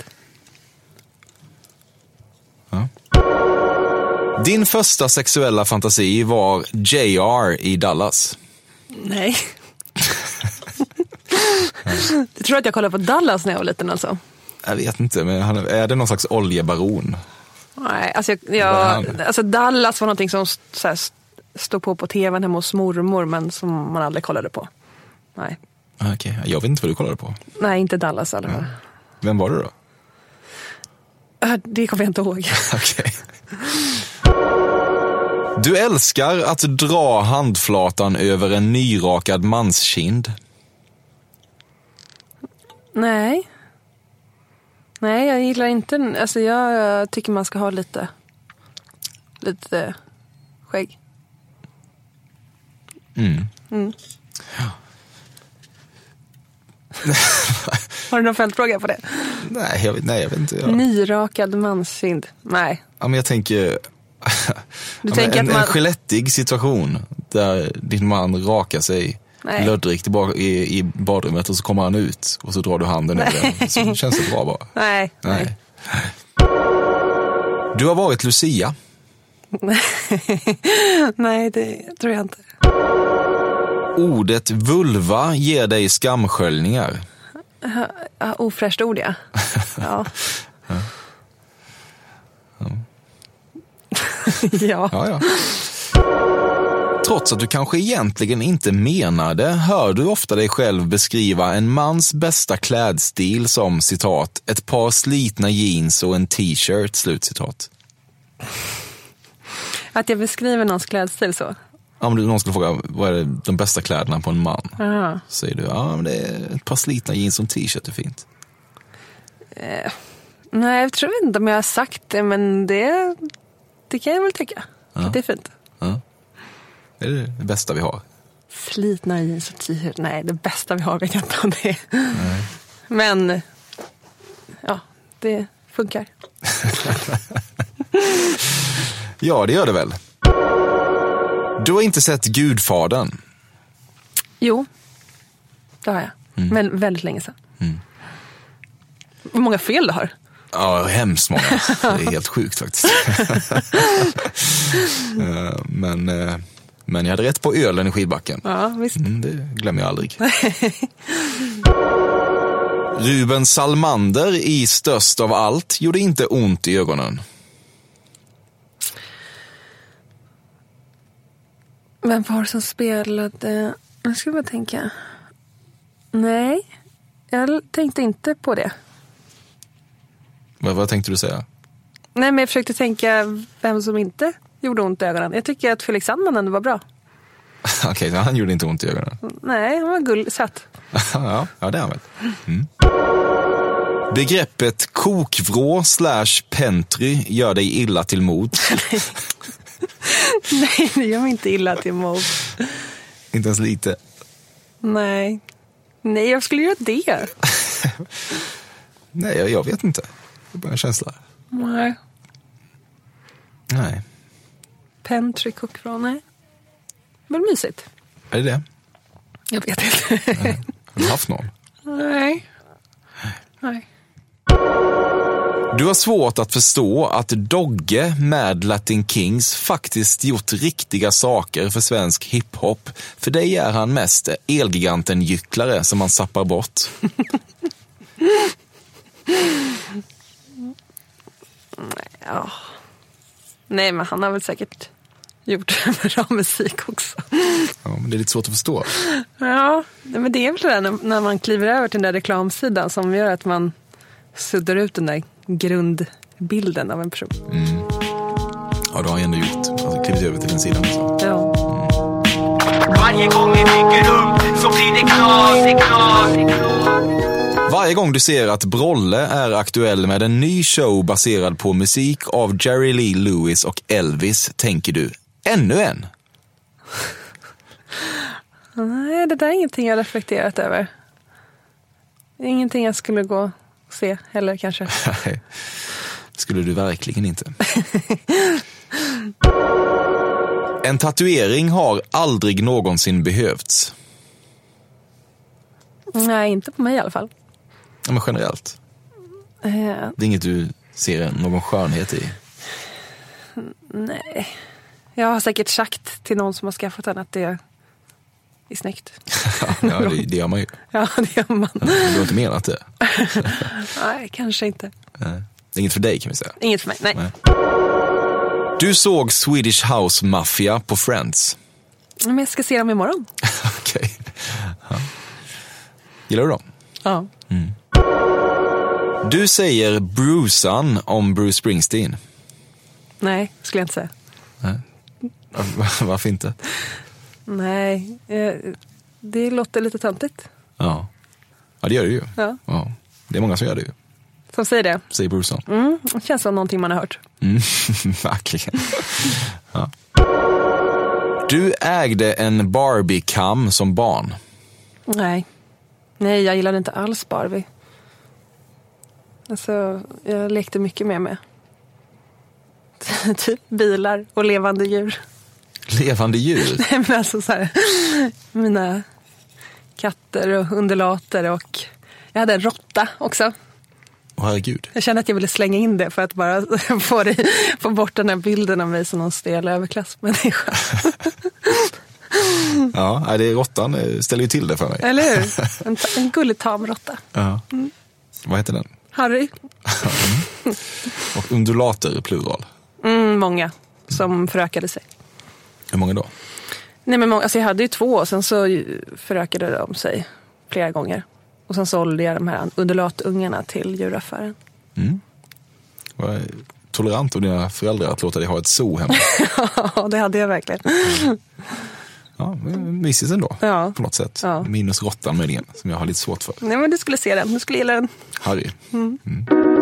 Speaker 3: Ja. Din första sexuella fantasi var J R i Dallas.
Speaker 4: Nej. Jag tror att jag kollade på Dallas när jag var liten alltså.
Speaker 3: Jag vet inte, men han, är det någon slags oljebaron?
Speaker 4: Nej, alltså, jag, jag, alltså Dallas var någonting som så här, stod på på tvn hemma hos mormor men som man aldrig kollade på. Nej.
Speaker 3: Okej, okay. Jag vet inte vad du kollade på.
Speaker 4: Nej, inte Dallas eller
Speaker 3: ja. Vem var det då?
Speaker 4: Det kommer jag inte ihåg.
Speaker 3: Okej. Du älskar att dra handflatan över en nyrakad manskind.
Speaker 4: Nej. Nej, jag gillar inte... Alltså jag, jag tycker man ska ha lite... Lite skägg.
Speaker 3: Mm.
Speaker 4: Mm. Ja. Har du någon fältfråga på det?
Speaker 3: Nej, jag vet, nej, jag vet inte. Jag...
Speaker 4: Nyrakad manskind. Nej.
Speaker 3: Ja, men jag tänker...
Speaker 4: Du
Speaker 3: ja,
Speaker 4: tänker
Speaker 3: en,
Speaker 4: att man...
Speaker 3: en gelettig situation där din man rakar sig löddrikt i, i, i badrummet och så kommer han ut och så drar du handen över den. Så känns det bra bara.
Speaker 4: Nej.
Speaker 3: Nej. Du har varit Lucia.
Speaker 4: Nej, det tror jag inte.
Speaker 3: Ordet vulva ger dig skamsköljningar.
Speaker 4: Uh, uh, ofräscht ord, ja. Ja.
Speaker 3: Ja. Ja.
Speaker 4: Ja.
Speaker 3: Ja, ja. Trots att du kanske egentligen inte menade hör du ofta dig själv beskriva en mans bästa klädstil som, citat, ett par slitna jeans och en t-shirt, slutcitat.
Speaker 4: Att jag beskriver någons klädstil så?
Speaker 3: Om du någon skulle fråga vad är de bästa kläderna på en man,
Speaker 4: uh-huh.
Speaker 3: säger du, ja men det är ett par slitna jeans och en t-shirt är fint.
Speaker 4: Eh, nej, jag tror inte om jag har sagt det, men det, det kan jag väl tycka. Ja. Att det är fint.
Speaker 3: Ja. Det är det bästa vi har.
Speaker 4: Slitna jeans och t-shirt. Nej, det bästa vi har vet jag inte om det är. Nej. Men ja, det funkar.
Speaker 3: Ja, det gör det väl. Du har inte sett Gudfadern?
Speaker 4: Jo, det har jag. Mm. Men väldigt länge sedan. Mm. Hur många fel du har?
Speaker 3: Ja, hemskt många. Det är helt sjukt faktiskt. Men Men jag hade rätt på ölen i skidbacken.
Speaker 4: Ja, visst.
Speaker 3: Mm, det glömmer jag aldrig. Ruben Salmander i Störst av allt gjorde inte ont i ögonen.
Speaker 4: Vem var det som spelade? Jag ska bara tänka. Nej, jag tänkte inte på det.
Speaker 3: Vad, vad tänkte du säga?
Speaker 4: Nej, men jag försökte tänka vem som inte gjorde ont i ögonen. Jag tycker att Felix Sandman ändå var bra.
Speaker 3: Okej, okay, han gjorde inte ont i ögonen.
Speaker 4: Nej, han var gull, söt.
Speaker 3: ja, ja, det är han väl. Mm. Begreppet kokvrå slash pentry gör dig illa till mod.
Speaker 4: Nej, det gör mig inte illa till mod.
Speaker 3: Inte ens lite.
Speaker 4: Nej. Nej, jag skulle göra det.
Speaker 3: Nej, jag, jag vet inte. Det är bara en känsla.
Speaker 4: Nej.
Speaker 3: Nej.
Speaker 4: Pentry kokvrå, nej. Väl mysigt.
Speaker 3: Är det det?
Speaker 4: Jag vet inte.
Speaker 3: Nej. Har du haft någon?
Speaker 4: Nej. Nej.
Speaker 3: Du har svårt att förstå att Dogge med Latin Kings faktiskt gjort riktiga saker för svensk hiphop. För dig är han mest elgiganten gycklare som man sappar bort.
Speaker 4: Ja. Nej, men han har väl säkert gjort bra musik också.
Speaker 3: Ja, men det är lite svårt att förstå.
Speaker 4: Ja, men det är väl det där när, när man kliver över till den där reklamsidan som gör att man suddar ut den där grundbilden av en person.
Speaker 3: Mm. Ja, det har jag ändå gjort. Alltså klivit över till den sidan också.
Speaker 4: Ja.
Speaker 7: Varje gång vi bygger upp så blir det klart, det är klart, det är klart.
Speaker 3: Varje gång du ser att Brolle är aktuell med en ny show baserad på musik av Jerry Lee Lewis och Elvis tänker du, ännu en?
Speaker 4: Nej, det där är ingenting jag reflekterat över. Ingenting jag skulle gå och se heller kanske.
Speaker 3: Nej, skulle du verkligen inte. En tatuering har aldrig någonsin behövts.
Speaker 4: Nej, inte på mig i alla fall.
Speaker 3: Ja, men generellt.
Speaker 4: Eh,
Speaker 3: Det är inget du ser någon skönhet i.
Speaker 4: nej. Jag har säkert sagt till någon som har skaffat den att det är snyggt.
Speaker 3: Ja, det, det gör man ju.
Speaker 4: Ja, det gör man.
Speaker 3: Ja, du har inte menat det.
Speaker 4: Nej, kanske inte.
Speaker 3: Nej. Det är inget för dig kan vi säga.
Speaker 4: Inget för mig, nej.
Speaker 3: Nej. Du såg Swedish House Mafia på Friends.
Speaker 4: Men jag ska se dem imorgon.
Speaker 3: Okej. Ja. Gillar du dem?
Speaker 4: Ja.
Speaker 3: Mm. Du säger Brucean om Bruce Springsteen.
Speaker 4: Nej, skulle jag inte säga.
Speaker 3: Nej. Var, varför inte?
Speaker 4: Nej, eh, det låter lite töntigt.
Speaker 3: Ja. Ja, det gör det ju.
Speaker 4: Ja.
Speaker 3: Ja. Det är många som gör det ju.
Speaker 4: Som säger det.
Speaker 3: Säger Brucean.
Speaker 4: Mm, det känns som någonting man har hört.
Speaker 3: Mm. Verkligen. Ja. Du ägde en Barbie-kam som barn.
Speaker 4: Nej. Nej, jag gillade inte alls Barbie. Alltså, jag lekte mycket med mig. Typ bilar och levande djur.
Speaker 3: Levande djur?
Speaker 4: Nej, men alltså så här, mina katter och undulater och jag hade en råtta också.
Speaker 3: Åh, herregud.
Speaker 4: Jag kände att jag ville slänga in det för att bara få, det, få bort den här bilden av mig som någon stel överklassmänniska.
Speaker 3: Ja, det är råttan. Det ställer ju till det för mig.
Speaker 4: Eller hur? En, en gullig tamråtta.
Speaker 3: Ja.
Speaker 4: Mm.
Speaker 3: Vad heter den?
Speaker 4: Harry.
Speaker 3: Mm. Och undulater plural.
Speaker 4: Mm, många som förökade sig.
Speaker 3: Hur många då?
Speaker 4: Nej, men många, alltså jag hade ju två och sen så förökade de sig flera gånger. Och sen sålde jag de här undulatungarna till djuraffären.
Speaker 3: Mm. Var tolerant av dina föräldrar att låta dig ha ett zoo hemma.
Speaker 4: Ja, det hade jag verkligen.
Speaker 3: Ja, mysigt ändå.
Speaker 4: Ja.
Speaker 3: På något sätt.
Speaker 4: Ja.
Speaker 3: Minus råttan möjligen, som jag har lite svårt för.
Speaker 4: Nej, men du skulle se den. Du skulle gilla den.
Speaker 3: Harry. Mm. Mm.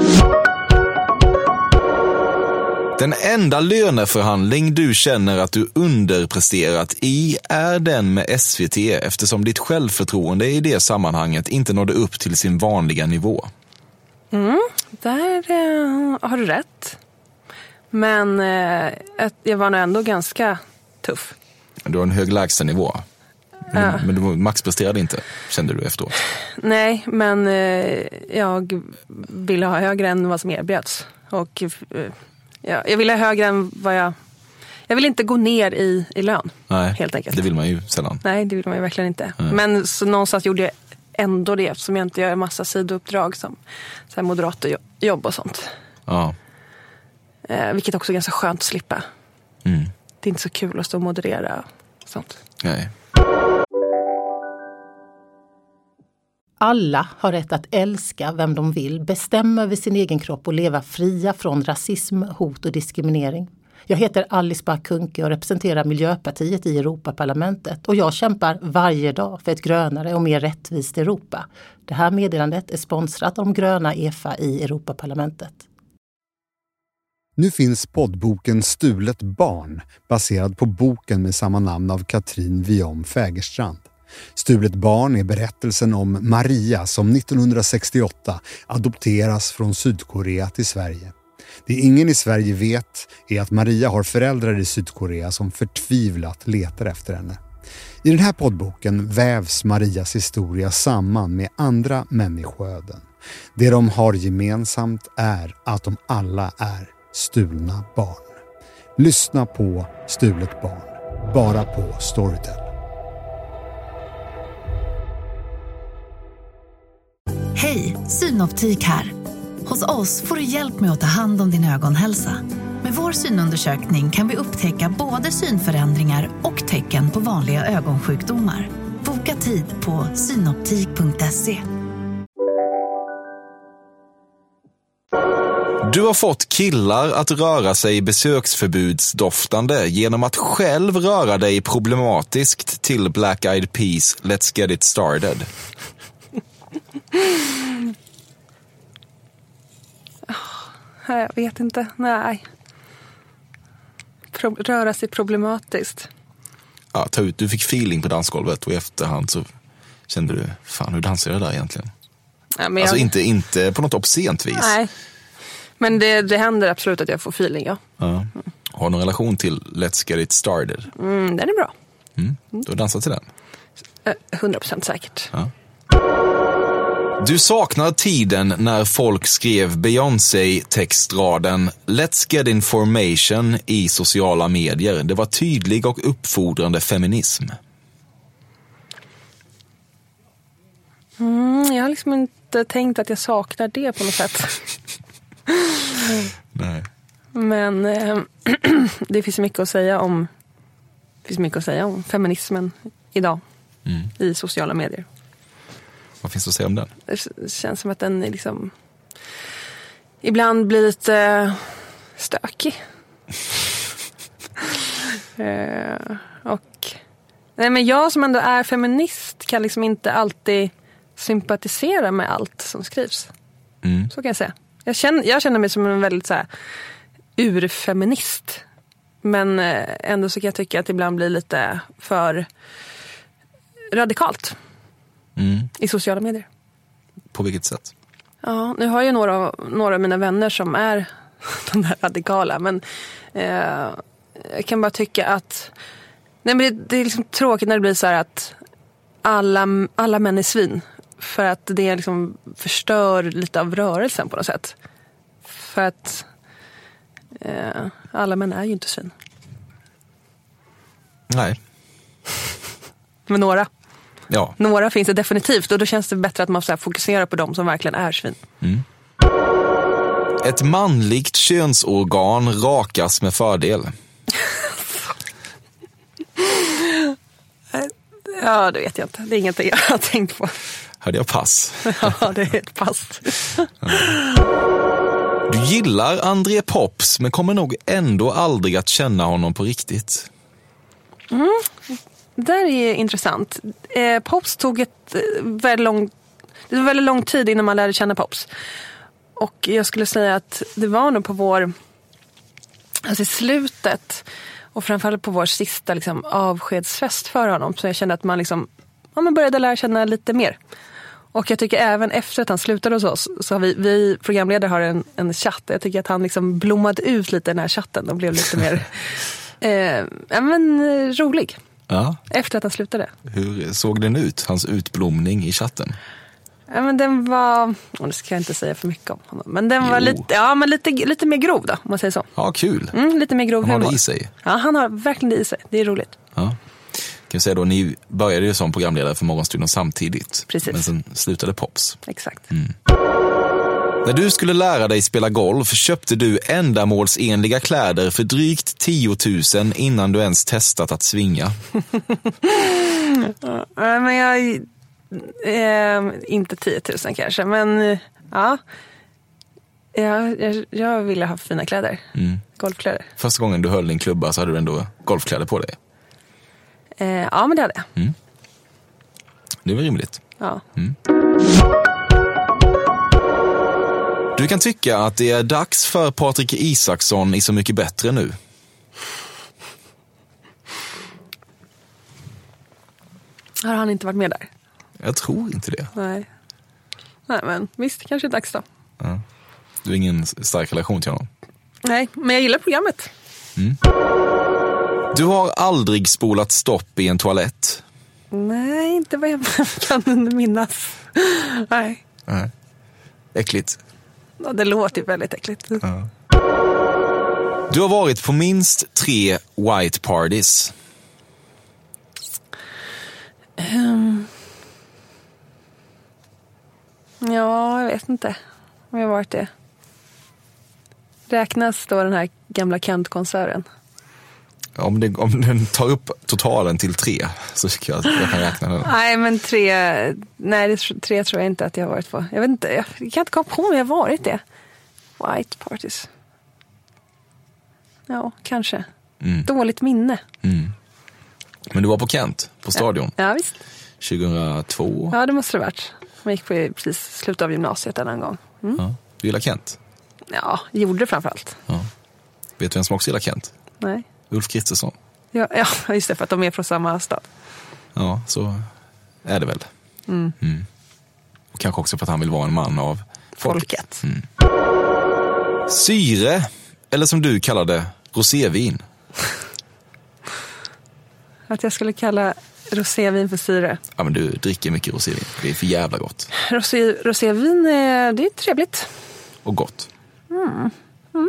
Speaker 3: Den enda löneförhandling du känner att du underpresterat i är den med S V T eftersom ditt självförtroende i det sammanhanget inte nådde upp till sin vanliga nivå.
Speaker 4: Mm, där eh, har du rätt. Men eh, jag var nog ändå ganska tuff.
Speaker 3: Du har en hög lägstanivå. Men,
Speaker 4: Ja.
Speaker 3: men du maxpresterade inte, kände du efteråt?
Speaker 4: Nej, men eh, jag ville ha högre än vad som erbjöds. Och eh, ja, jag ville ha högre än vad jag jag vill inte gå ner i, i lön.
Speaker 3: Nej,
Speaker 4: helt enkelt.
Speaker 3: Det vill man ju sällan.
Speaker 4: Nej, det vill man ju verkligen inte.
Speaker 3: Nej.
Speaker 4: Men så någonstans gjorde jag ändå det, som jag inte gör en massa sidouppdrag som så här moderatorjobb och sånt.
Speaker 3: Ja.
Speaker 4: Eh, vilket också är ganska skönt att slippa.
Speaker 3: Mm.
Speaker 4: Det är inte så kul att stå och moderera och sånt.
Speaker 3: Nej.
Speaker 8: Alla har rätt att älska vem de vill, bestämma över sin egen kropp och leva fria från rasism, hot och diskriminering. Jag heter Alice Bah Kuhnke och representerar Miljöpartiet i Europaparlamentet och jag kämpar varje dag för ett grönare och mer rättvist Europa. Det här meddelandet är sponsrat av de gröna E F A i Europaparlamentet.
Speaker 9: Nu finns poddboken Stulet barn, baserad på boken med samma namn av Katrin Viom Fägerstrand. Stulet barn är berättelsen om Maria som nittonhundrasextioåtta adopteras från Sydkorea till Sverige. Det ingen i Sverige vet är att Maria har föräldrar i Sydkorea som förtvivlat letar efter henne. I den här poddboken vävs Marias historia samman med andra människoöden. Det de har gemensamt är att de alla är stulna barn. Lyssna på Stulet barn, bara på Storytel.
Speaker 1: Hej, Synoptik här. Hos oss får du hjälp med att ta hand om din ögonhälsa. Med vår synundersökning kan vi upptäcka både synförändringar och tecken på vanliga ögonsjukdomar. Boka tid på synoptik punkt se.
Speaker 3: Du har fått killar att röra sig besöksförbudsdoftande genom att själv röra dig problematiskt till Black Eyed Peas Let's Get It Started.
Speaker 4: Jag vet inte, nej. Pro- röra sig problematiskt.
Speaker 3: Ja, ta ut, du fick feeling på dansgolvet och i efterhand så kände du, fan hur dansar jag där egentligen?
Speaker 4: Ja, men
Speaker 3: alltså
Speaker 4: jag...
Speaker 3: inte, inte på något obscent vis.
Speaker 4: Nej, men det, det händer absolut att jag får feeling, ja.
Speaker 3: Ja. Har någon relation till Let's Get It Started?
Speaker 4: Mm, den är bra.
Speaker 3: Mm. Du har dansat till den?
Speaker 4: hundra procent säkert.
Speaker 3: Ja. Du saknar tiden när folk skrev Beyoncé-textraden Let's get information i sociala medier. Det var tydlig och uppfordrande feminism.
Speaker 4: Mm, jag har liksom inte tänkt att jag saknar det på något sätt.
Speaker 3: Nej.
Speaker 4: Men eh, det finns mycket att säga om det finns mycket att säga om feminismen idag mm. i sociala medier.
Speaker 3: Vad finns det att säga om den?
Speaker 4: Det känns som att den är liksom ibland blir lite stökig. uh, och nej, men jag som ändå är feminist kan liksom inte alltid sympatisera med allt som skrivs. Mm. Så kan jag säga. Jag känner, jag känner mig som en väldigt så här urfeminist. Men ändå så kan jag tycka att det ibland blir lite för radikalt. Mm. I sociala medier.
Speaker 3: På vilket sätt?
Speaker 4: Ja, nu har jag några, några av mina vänner som är de där radikala. Men eh, jag kan bara tycka att nej, men det, det är liksom tråkigt när det blir så här att alla, alla män är svin. För att det liksom förstör lite av rörelsen på något sätt. För att eh, alla män är ju inte svin.
Speaker 3: Nej.
Speaker 4: Men några.
Speaker 3: Ja.
Speaker 4: Några finns det definitivt och då känns det bättre att man så här fokuserar på dem som verkligen är svin. Mm.
Speaker 3: Ett manligt könsorgan rakas med fördel.
Speaker 4: Ja, det vet jag inte. Det är ingenting jag har tänkt på.
Speaker 3: Hörde jag pass?
Speaker 4: Ja, det är ett pass.
Speaker 3: Du gillar André Pops men kommer nog ändå aldrig att känna honom på riktigt.
Speaker 4: Mm. Det där är intressant. Eh, Pops tog ett eh, väldigt lång, det var väldigt lång tid innan man lärde känna Pops. Och jag skulle säga att det var nog på vår, alltså i slutet och framförallt på vår sista liksom, avskedsfest för honom. Så jag kände att man liksom, ja, man började lära känna lite mer. Och jag tycker även efter att han slutade hos oss så har vi, vi programledare har en, en chatt. Jag tycker att han liksom blommade ut lite i den här chatten och blev lite mer eh, ja, men, rolig.
Speaker 3: Ja.
Speaker 4: Efter att han slutade.
Speaker 3: Hur såg den ut, hans utblomning i chatten?
Speaker 4: Ja, men den var, oh, det ska jag inte säga för mycket om honom, men den jo. var lite, ja, men lite, lite mer grov då, om man säger så.
Speaker 3: Ja, kul.
Speaker 4: Mm, lite mer grov
Speaker 3: han
Speaker 4: humor.
Speaker 3: har det i sig.
Speaker 4: Ja, han har verkligen det i sig. Det är roligt.
Speaker 3: Ja. Kan jag säga då, ni började ju som programledare för Morgonstudion samtidigt.
Speaker 4: Precis.
Speaker 3: Men sen slutade Pops.
Speaker 4: Exakt.
Speaker 3: Mm. När du skulle lära dig spela golf köpte du ändamålsenliga kläder för drygt tio tusen innan du ens testat att svinga.
Speaker 4: Ja, men jag... Eh, inte tio tusen kanske, men ja, jag, jag, jag ville ha fina kläder, mm. golfkläder.
Speaker 3: Första gången du höll din klubba så hade du ändå golfkläder på dig?
Speaker 4: Eh, ja, men det hade jag. Mm.
Speaker 3: Det var rimligt.
Speaker 4: Ja.
Speaker 3: Mm. Du kan tycka att det är dags för Patrik Isaksson i Så mycket bättre nu.
Speaker 4: Har han inte varit med där?
Speaker 3: Jag tror inte det.
Speaker 4: Nej. Nej, men visst, kanske är dags då.
Speaker 3: Ja. Du har ingen stark relation till honom?
Speaker 4: Nej, men jag gillar programmet.
Speaker 3: Mm. Du har aldrig spolat stopp i en toalett?
Speaker 4: Nej, inte vad jag kan minnas. Nej.
Speaker 3: Nej. Äckligt.
Speaker 4: Ja, det låter ju väldigt äckligt.
Speaker 3: Ja. Du har varit på minst tre white parties?
Speaker 4: Um... Ja, jag vet inte om jag har varit det. Räknas då den här gamla Kent-konserten?
Speaker 3: Om, det, om den tar upp totalen till tre så tycker jag att jag kan räkna den.
Speaker 4: Nej, men tre, nej, det, tre tror jag inte att jag har varit på. Jag vet inte, jag, jag kan inte komma på om jag har varit det. White parties. Ja, kanske. Mm. Dåligt minne.
Speaker 3: Mm. Men du var på Kent, på stadion?
Speaker 4: Ja, ja visst.
Speaker 3: tjugohundratvå?
Speaker 4: Ja, det måste det ha varit. Man gick på precis slutet av gymnasiet en gång. Mm.
Speaker 3: Ja. Du gillar Kent?
Speaker 4: Ja, gjorde det framförallt.
Speaker 3: Ja. Vet du vem som också gillar Kent?
Speaker 4: Nej.
Speaker 3: Ulf Kristersson.
Speaker 4: Ja, ja, just det, för att de är från samma stad.
Speaker 3: Ja, så är det väl.
Speaker 4: Mm.
Speaker 3: Mm. Och kanske också för att han vill vara en man av folket.
Speaker 4: folket.
Speaker 3: Mm. Syre, eller som du kallar det, rosévin.
Speaker 4: Att jag skulle kalla rosévin för syre.
Speaker 3: Ja, men du dricker mycket rosévin. Det är för jävla gott.
Speaker 4: Rosé, rosévin, det är trevligt.
Speaker 3: Och gott.
Speaker 4: Mm. Mm.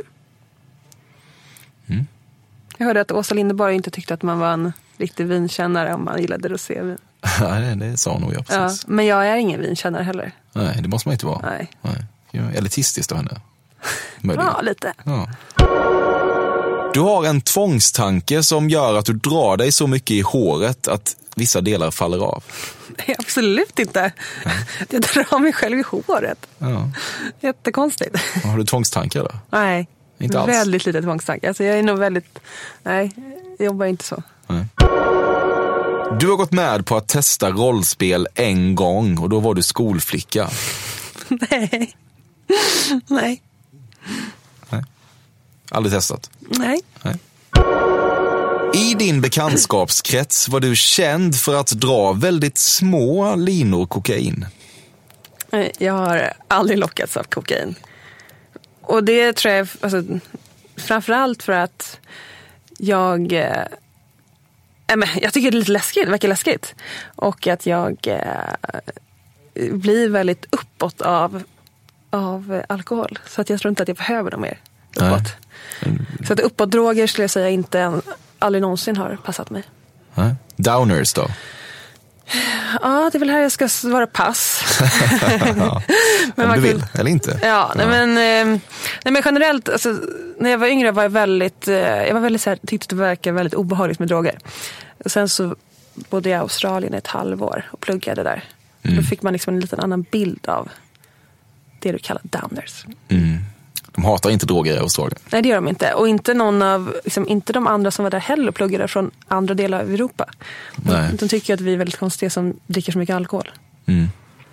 Speaker 4: Mm. Jag hörde att Åsa Linderborg inte tyckte att man var en riktig vinkännare om man gillade rosévin.
Speaker 3: Nej, det sa nog jag precis.
Speaker 4: Ja, men jag är ingen vinkännare heller.
Speaker 3: Nej, det måste man inte vara.
Speaker 4: Nej.
Speaker 3: Nej. Elitistiskt av henne.
Speaker 4: Ja, lite.
Speaker 3: Ja. Du har en tvångstanke som gör att du drar dig så mycket i håret att vissa delar faller av.
Speaker 4: Nej, absolut inte. Ja. Jag drar mig själv i håret.
Speaker 3: Ja.
Speaker 4: Jättekonstigt.
Speaker 3: Har du tvångstankar då?
Speaker 4: Nej,
Speaker 3: inte alls.
Speaker 4: Väldigt lite tvångstankar. Alltså jag är nog väldigt... Nej, jag jobbar inte så.
Speaker 3: Nej. Du har gått med på att testa rollspel en gång och då var du skolflicka.
Speaker 4: Nej. Nej.
Speaker 3: Nej. Aldrig testat?
Speaker 4: Nej.
Speaker 3: Nej. I din bekantskapskrets var du känd för att dra väldigt små linor kokain.
Speaker 4: Jag har aldrig lockats av kokain. Och det tror jag, alltså, framförallt för att jag... Eh, jag tycker det är lite läskigt, det verkar läskigt. Och att jag eh, blir väldigt uppåt av, av alkohol. Så att jag tror inte att jag behöver dem mer uppåt. Mm. Så att uppåt-droger skulle jag säga inte aldrig någonsin har passat mig.
Speaker 3: Nej. Downers då?
Speaker 4: Ja, det är väl här jag ska svara pass.
Speaker 3: Ja, men om du vill, eller inte.
Speaker 4: Ja, ja. Nej, men, eh, nej, men generellt, alltså, när jag var yngre var jag väldigt, eh, jag var väldigt så här, tyckte det verkade väldigt obehagligt med droger. Och sen så bodde jag i Australien ett halvår och pluggade där. Mm. Då fick man liksom en liten annan bild av det du kallar downers.
Speaker 3: Mm. De hatar inte droger i Australien.
Speaker 4: Nej, det gör de inte. Och inte någon av, liksom, inte de andra som var där heller och pluggade från andra delar av Europa. Nej. De, de tycker att vi är väldigt konstiga som dricker så mycket alkohol. Mm.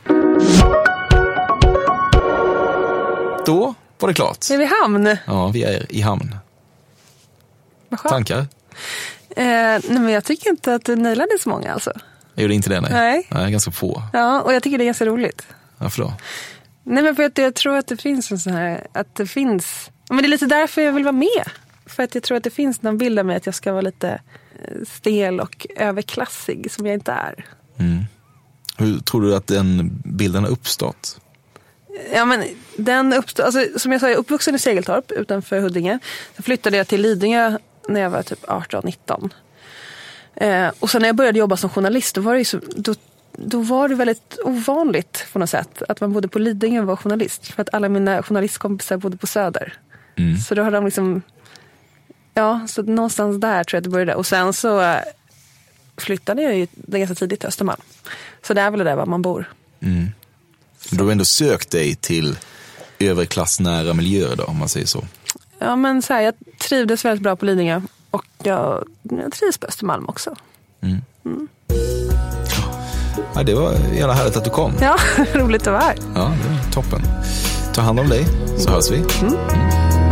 Speaker 3: Då var det klart.
Speaker 4: Är vi i hamn?
Speaker 3: Ja, vi är i hamn.
Speaker 4: Vad skönt.
Speaker 3: Tankar?
Speaker 4: Eh, nej, men jag tycker inte att du nailade så många alltså.
Speaker 3: Jag gjorde inte det, nej.
Speaker 4: Nej.
Speaker 3: Nej, ganska få.
Speaker 4: Ja, och jag tycker det är ganska roligt.
Speaker 3: Varför då?
Speaker 4: Nej, men för att jag tror att det finns en sån här, att det finns, men det är lite därför jag vill vara med. För att jag tror att det finns någon bild av mig att jag ska vara lite stel och överklassig som jag inte är.
Speaker 3: Mm. Hur tror du att den bilden har uppstått?
Speaker 4: Ja, men den uppstod, alltså, som jag sa, jag är uppvuxen i Segeltorp utanför Huddinge. Sen flyttade jag till Lidingö när jag var typ arton nitton. Eh, och sen när jag började jobba som journalist, då var det, ju så, då, då var det väldigt ovanligt på något sätt att man bodde på Lidingö och var journalist. För att alla mina journalistkompisar bodde på Söder. Mm. Så då har de liksom, ja, så någonstans där tror jag att det började. Och sen så eh, flyttade jag ju ganska tidigt till Östermalm. Så det är väl det där var man bor.
Speaker 3: Mm. Du har ändå sökt dig till överklassnära miljöer då, om man säger så.
Speaker 4: Ja, men så här, jag trivdes väldigt bra på Lidingö. Och jag, jag trivs på Östermalm också. Mm. Mm.
Speaker 3: Ja, det var jävla härligt att du kom.
Speaker 4: Ja, roligt att vara här.
Speaker 3: Ja, det var toppen. Ta hand om dig, så hörs vi. Mm. Mm.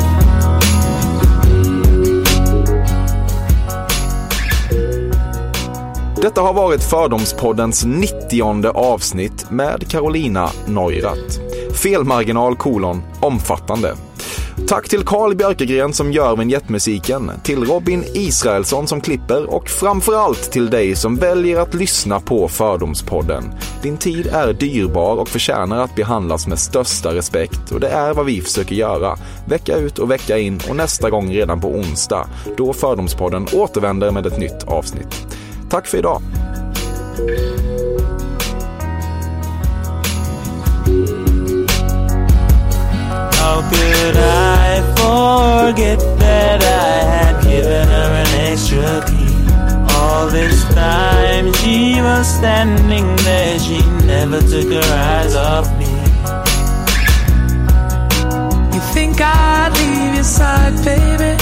Speaker 5: Detta har varit Fördomspoddens nittionde avsnitt med Carolina Neurath. Felmarginal kolon omfattande. Tack till Carl Björkegren som gör vignettmusiken, till Robin Israelsson som klipper och framförallt till dig som väljer att lyssna på Fördomspodden. Din tid är dyrbar och förtjänar att behandlas med största respekt och det är vad vi försöker göra. Vecka ut och vecka in och nästa gång redan på onsdag då Fördomspodden återvänder med ett nytt avsnitt. Tack för idag!
Speaker 10: How could I forget that I had given her an extra key? All this time she was standing there, she never took her eyes off me. You think I'd leave your side, baby?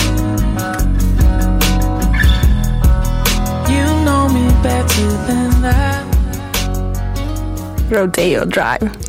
Speaker 10: You know me better than that.
Speaker 4: Rodeo Drive.